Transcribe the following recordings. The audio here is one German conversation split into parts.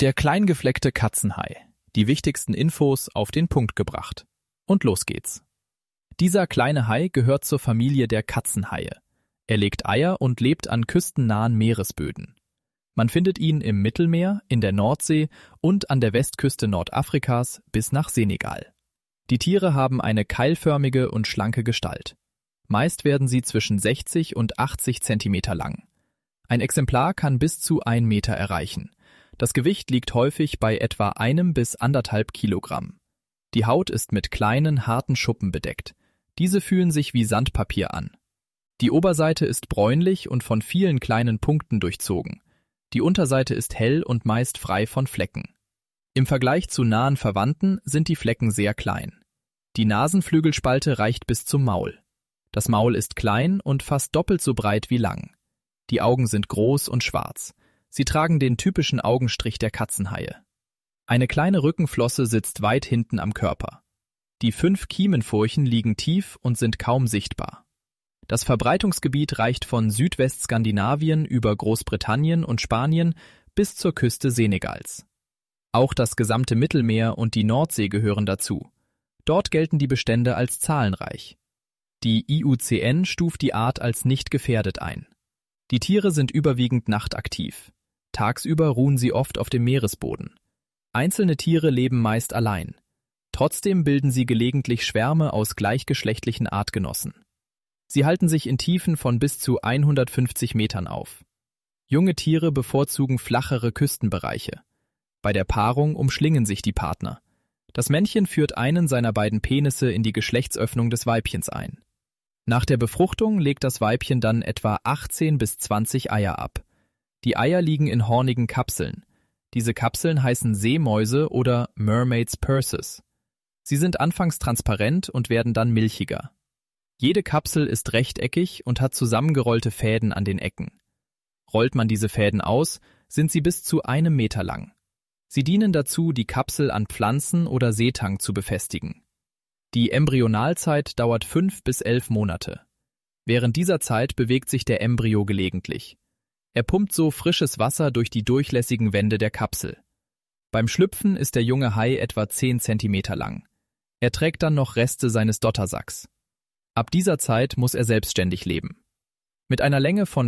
Der kleingefleckte Katzenhai. Die wichtigsten Infos auf den Punkt gebracht. Und los geht's. Dieser kleine Hai gehört zur Familie der Katzenhaie. Er legt Eier und lebt an küstennahen Meeresböden. Man findet ihn im Mittelmeer, in der Nordsee und an der Westküste Nordafrikas bis nach Senegal. Die Tiere haben eine keilförmige und schlanke Gestalt. Meist werden sie zwischen 60 und 80 Zentimeter lang. Ein Exemplar kann bis zu 1 Meter erreichen. Das Gewicht liegt häufig bei etwa 1 bis 1,5 Kilogramm. Die Haut ist mit kleinen, harten Schuppen bedeckt. Diese fühlen sich wie Sandpapier an. Die Oberseite ist bräunlich und von vielen kleinen Punkten durchzogen. Die Unterseite ist hell und meist frei von Flecken. Im Vergleich zu nahen Verwandten sind die Flecken sehr klein. Die Nasenflügelspalte reicht bis zum Maul. Das Maul ist klein und fast doppelt so breit wie lang. Die Augen sind groß und schwarz. Sie tragen den typischen Augenstrich der Katzenhaie. Eine kleine Rückenflosse sitzt weit hinten am Körper. Die 5 Kiemenfurchen liegen tief und sind kaum sichtbar. Das Verbreitungsgebiet reicht von Südwestskandinavien über Großbritannien und Spanien bis zur Küste Senegals. Auch das gesamte Mittelmeer und die Nordsee gehören dazu. Dort gelten die Bestände als zahlenreich. Die IUCN stuft die Art als nicht gefährdet ein. Die Tiere sind überwiegend nachtaktiv. Tagsüber ruhen sie oft auf dem Meeresboden. Einzelne Tiere leben meist allein. Trotzdem bilden sie gelegentlich Schwärme aus gleichgeschlechtlichen Artgenossen. Sie halten sich in Tiefen von bis zu 150 Metern auf. Junge Tiere bevorzugen flachere Küstenbereiche. Bei der Paarung umschlingen sich die Partner. Das Männchen führt einen seiner beiden Penisse in die Geschlechtsöffnung des Weibchens ein. Nach der Befruchtung legt das Weibchen dann etwa 18 bis 20 Eier ab. Die Eier liegen in hornigen Kapseln. Diese Kapseln heißen Seemäuse oder Mermaid's Purses. Sie sind anfangs transparent und werden dann milchiger. Jede Kapsel ist rechteckig und hat zusammengerollte Fäden an den Ecken. Rollt man diese Fäden aus, sind sie bis zu 1 Meter lang. Sie dienen dazu, die Kapsel an Pflanzen oder Seetang zu befestigen. Die Embryonalzeit dauert 5 bis 11 Monate. Während dieser Zeit bewegt sich der Embryo gelegentlich. Er pumpt so frisches Wasser durch die durchlässigen Wände der Kapsel. Beim Schlüpfen ist der junge Hai etwa 10 Zentimeter lang. Er trägt dann noch Reste seines Dottersacks. Ab dieser Zeit muss er selbstständig leben. Mit einer Länge von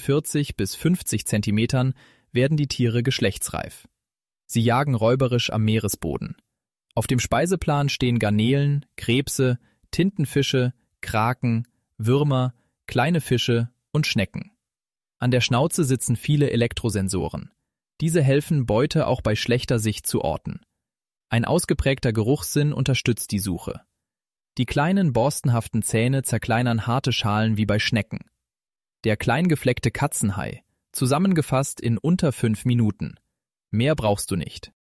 45 bis 50 Zentimetern werden die Tiere geschlechtsreif. Sie jagen räuberisch am Meeresboden. Auf dem Speiseplan stehen Garnelen, Krebse, Tintenfische, Kraken, Würmer, kleine Fische und Schnecken. An der Schnauze sitzen viele Elektrosensoren. Diese helfen, Beute auch bei schlechter Sicht zu orten. Ein ausgeprägter Geruchssinn unterstützt die Suche. Die kleinen, borstenhaften Zähne zerkleinern harte Schalen wie bei Schnecken. Der kleingefleckte Katzenhai, zusammengefasst in unter 5 Minuten. Mehr brauchst du nicht.